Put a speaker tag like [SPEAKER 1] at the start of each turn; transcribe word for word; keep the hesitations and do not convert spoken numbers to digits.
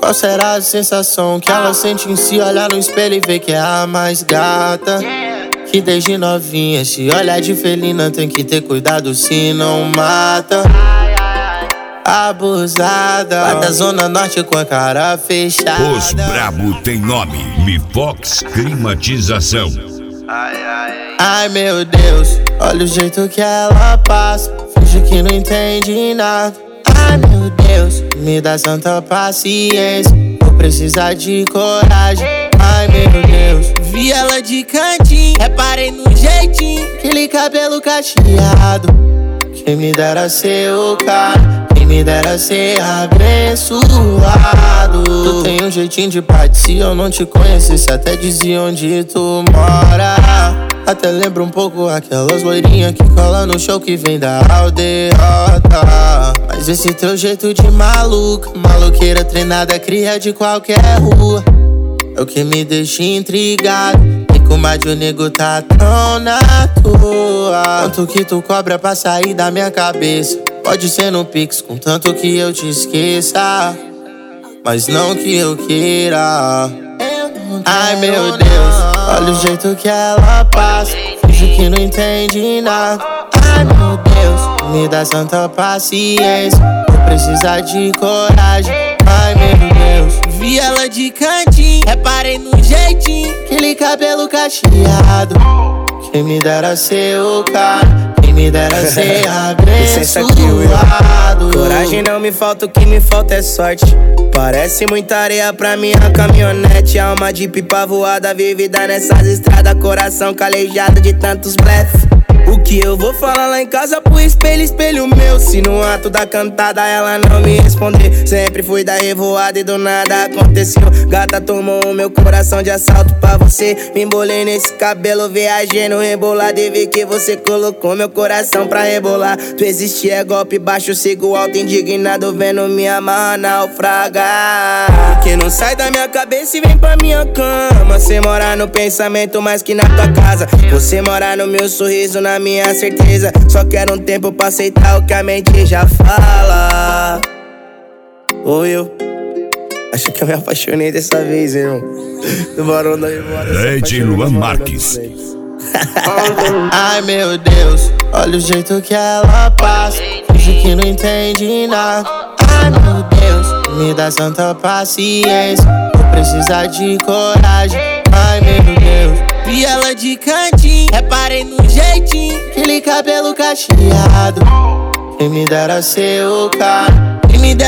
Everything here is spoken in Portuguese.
[SPEAKER 1] Qual será a sensação que ela sente em se olhar no espelho e ver que é a mais gata? Que desde novinha se olhar de felina tem que ter cuidado se não mata. Abusada, lá da zona norte com a cara fechada.
[SPEAKER 2] Os brabo tem nome, Mifox Climatização.
[SPEAKER 1] Ai meu Deus, olha o jeito que ela passa, finge que não entende nada. Ai meu Deus, me dá santa paciência, vou precisar de coragem. Ai meu Deus, vi ela de cantinho, reparei no jeitinho, aquele cabelo cacheado. Quem me dera ser o cara, quem me dera ser abençoado. Tu tem um jeitinho de parte, se eu não te conhecesse até dizia onde tu mora. Até lembra um pouco aquelas loirinhas que cola no show que vem da aldeota. Mas esse teu jeito de maluca, maloqueira treinada, cria de qualquer rua, é o que me deixa intrigado. E como a de o nego tá tão na tua. Quanto que tu cobra pra sair da minha cabeça? Pode ser no Pix, contanto que eu te esqueça, mas não que eu queira. Ai meu Deus, olha o jeito que ela passa, finge que não entende nada. Ai meu Deus, me dá santa paciência, vou precisar de coragem. Ai meu Deus, vi ela de cantinho, reparei no jeitinho, aquele cabelo cacheado. Quem me dera ser o cara, quem me dera ser abençoado.
[SPEAKER 3] Coragem não me falta, o que me falta é sorte. Parece muita areia pra minha caminhonete, alma de pipa voada, vivida nessas estradas, coração calejado de tantos blefs. O que eu vou falar lá em casa pro espelho, espelho meu? Se no ato da cantada ela não me responder, sempre fui da revoada e do nada aconteceu. Gata tomou o meu coração de assalto pra você. Me embolei nesse cabelo, viajei no rebolado e vi que você colocou meu coração pra rebolar. Tu existe é golpe baixo, sigo alto indignado, vendo minha amarra naufragar. Que não sai da minha cabeça e vem pra minha cama. Você mora no pensamento mais que na tua casa, você mora no meu sorriso, na minha certeza. Só quero um tempo pra aceitar o que a mente já fala. Ou eu acho que eu me apaixonei dessa vez, irmão. Do Barão da Revoada.
[SPEAKER 2] Lady Luan Marques.
[SPEAKER 1] Ai meu Deus, olha o jeito que ela passa, finge que não entende nada. Ai meu Deus, me dá santa paciência, vou precisar de coragem. Ai meu Deus, vi ela de cantinho, reparei no jeitinho, aquele cabelo cacheado. Quem me dera ser o cara, quem me dera